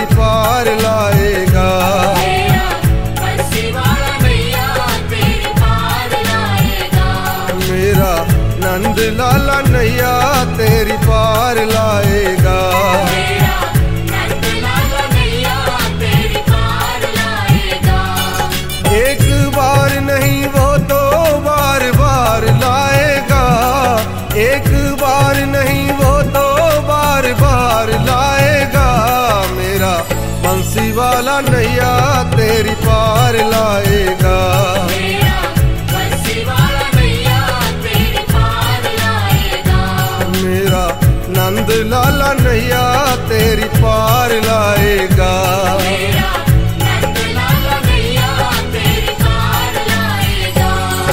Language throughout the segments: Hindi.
तेरी पार लाएगा। मेरा बंसी वाला नैया तेरी पार लाएगा। मेरा नंद लाला नैया तेरी पार लाएगा। मेरा नंद लाला नैया तेरी पार लाएगा। एक बार नहीं वो तो बार बार लाएगा। एक बार नहीं वो तो बार बार लाएगा। मेरा बंसी वाला नैया तेरी पार लाएगा। मेरा बंसी वाला नैया तेरी पार लाएगा। मेरा नंद लाला नैया तेरी पार लाएगा। मेरा नंद लाला नैया तेरी पार लाएगा।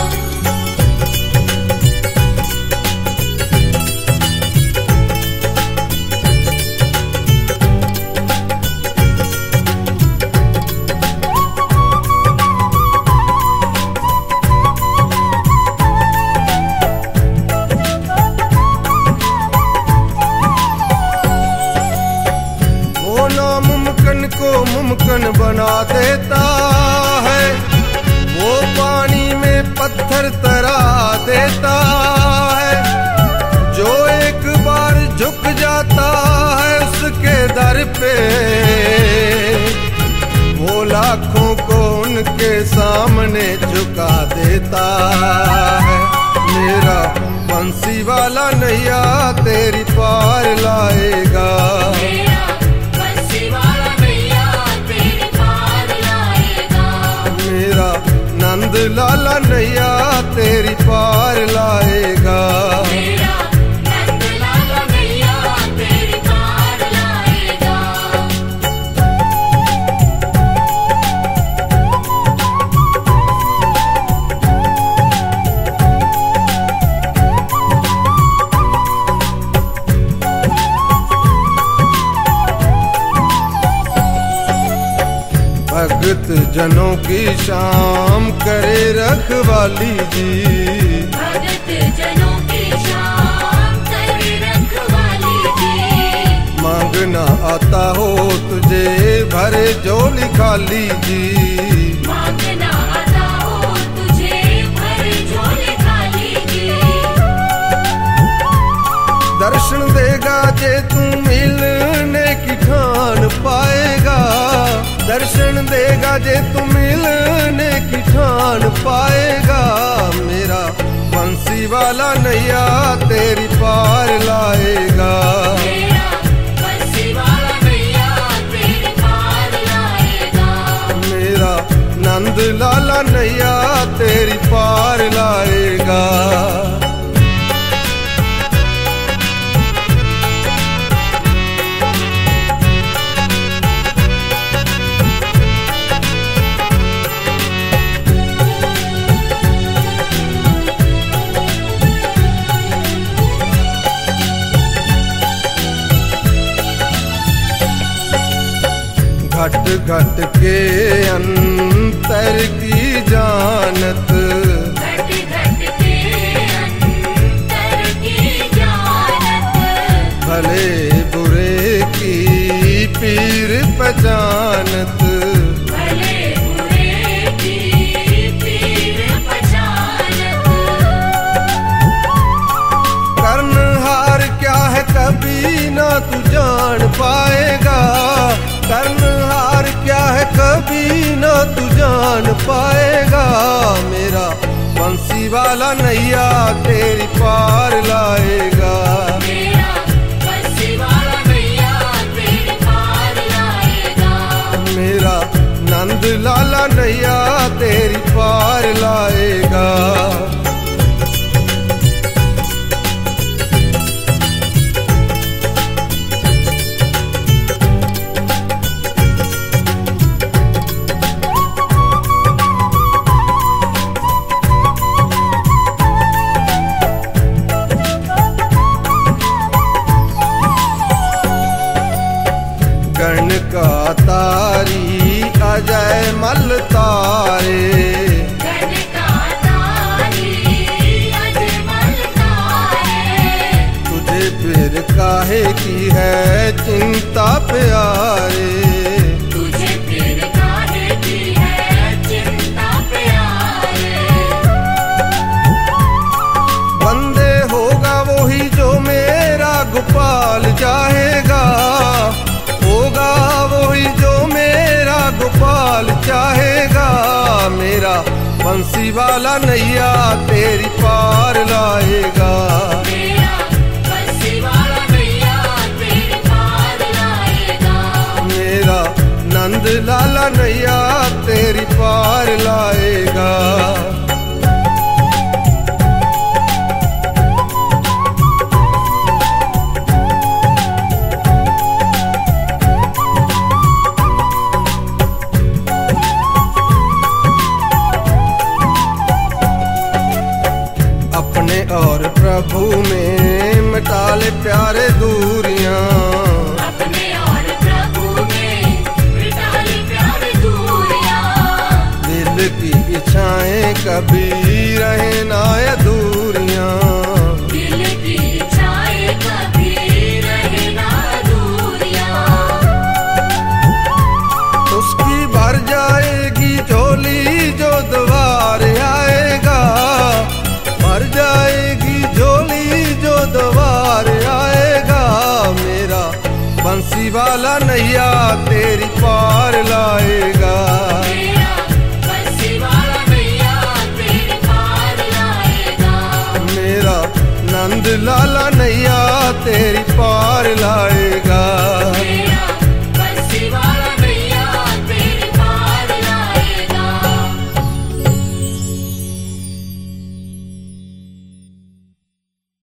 वो नामुमकिन को मुमकिन बना देता है। वो पानी में पत्थर तरा देता है। जो एक बार झुक जाता है उसके दर पे, वो लाखों को उनके सामने झुका देता है। मेरा बंसी वाला नैया तेरी पार लाएगा। मेरा बंसी वाला नैया तेरी पार लाएगा। मेरा नंद लाला नैया तेरी पार लाएगा। मेरा नंद लाला नैया तेरी पार लाएगा। भगत जनों की शाम करे रखवाली जी। भगत जनों की शाम करे रखवाली जी। मांगना आता हो तुझे भरे झोली खाली जी। मांगना आता हो तुझे भरे झोली खाली जी। दर्शन देगा जे तू मिलने की ठान पाएगा। दर्शन देगा जे तू मिलने की ठान पाएगा। मेरा बंसी वाला नैया तेरी पार लाएगा। मेरा बंसी वाला नैया तेरी पार लाएगा। मेरा नंद लाला नैया तेरी पार लाएगा। घट घट के अंतर की जानत। घट घट के अंतर की जानत। भले बुरे की पीर पहचानत। भले बुरे की पीर पहचानत। कर्णहार क्या है कभी ना तू जान पाएगा। कर्णहार क्या है कभी ना तू जान पाएगा। मेरा बंसी वाला नैया तेरी पार लाएगा। मेरा बंसी वाला नैया तेरी पार लाएगा। मेरा नंद लाला नैया तेरी पार लाएगा। गण का तारी अजय मल तारे। गण का तारी अजमल तारे। तुझे फिर काहे की है चिंता प्यारे। बंसी वाला नैया तेरी पार लाएगा। मेरा बंसी वाला नैया तेरे पार लाएगा। मेरा नंद लाला नैया तेरी पार लाएगा। अपने और प्रभु में मिटा ले प्यारे दूरियां। अपने और प्रभु में मिटा ले प्यारे दूरियां। दिल की इच्छाएं कभी रहे ना अधूरियां। दिल की इच्छाएं कभी रहे ना अधूरियां। उसकी भर जाएगी झोली जो द्वार आएगा। भर जाएगी झोली जो द्वार आएगा। मेरा बंसी वाला नैया तेरी पार लाएगा।